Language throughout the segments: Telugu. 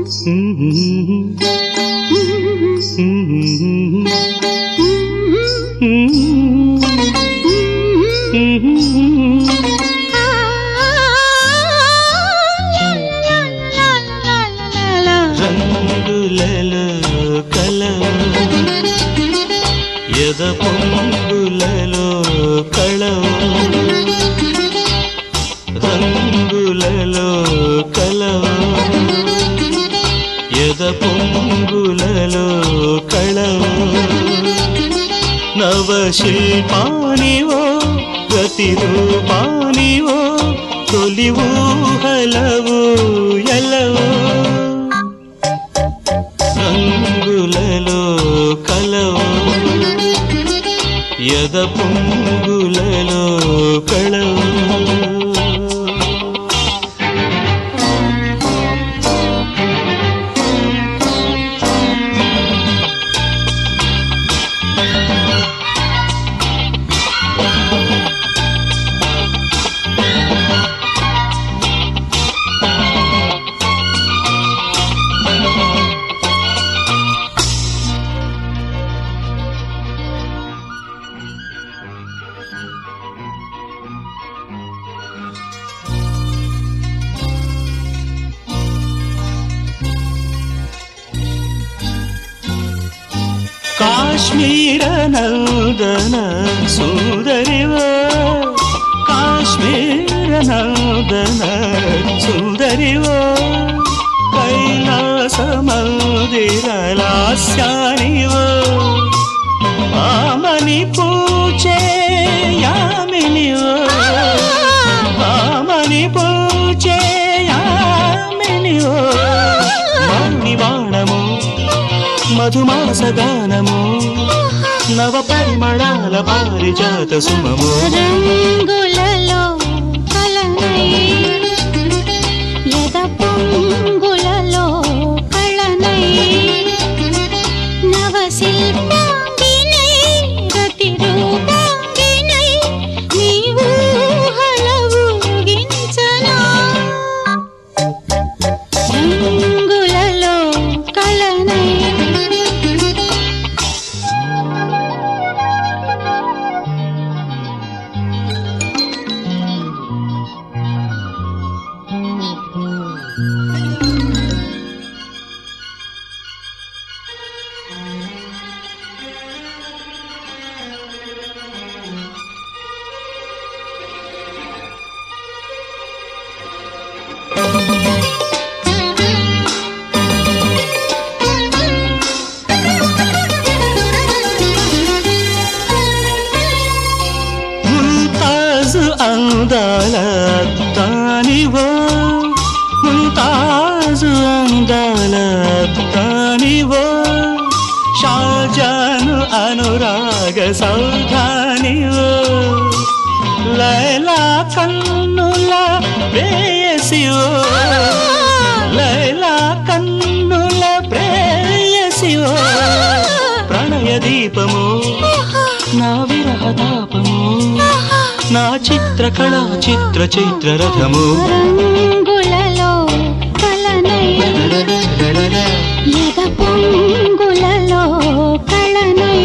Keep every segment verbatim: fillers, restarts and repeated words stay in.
రంగులలో కలవు ఎద పొంగులలో కళవు రంగులలో కలవు ఎద పొంగులలో కళవు నవశిల్పానివో ప్రతిరూపానివో తొలి ఊహలవు ఎలవు రంగులలో కలవు ఎద పొంగులలో కళవు కాశ్మీర నందన సుందరివో కాశ్మీర నందన సుందరివో కైలాస మందిర లాస్యానివో ఆమని పూచే యామినివో ఆమని పూచే యామినివో మణివాణము మధుమాసగానము నవ పరిమళాల పారిజాత సుమము రంగులలో కలనై ఎద పొంగులలో కళనై నవ శిల్పాంగినై రతి రూపాంగినై నీవు హలవుగించనా రంగులలో కళనై అందాల తానివో ముంతాజు అందాల తానివో షాజాను అనురాగ సౌధానివో లైలా కన్నుల ప్రేయసివో లైలా కన్నుల ప్రేయసివో ప్రణయ దీపము నా విరహ తాపము నా చిత్రకళా చిత్ర చైత్ర రథము రంగులలో కళనై ఎద పొంగులలో కళనై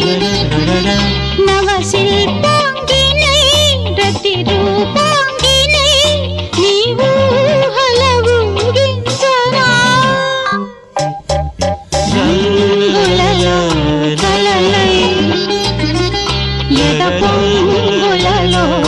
నవ శిల్పాంగినై రతి రూపాంగినై నీవు హలవుగించనా రంగులలో కళనై ఎద పొంగులలో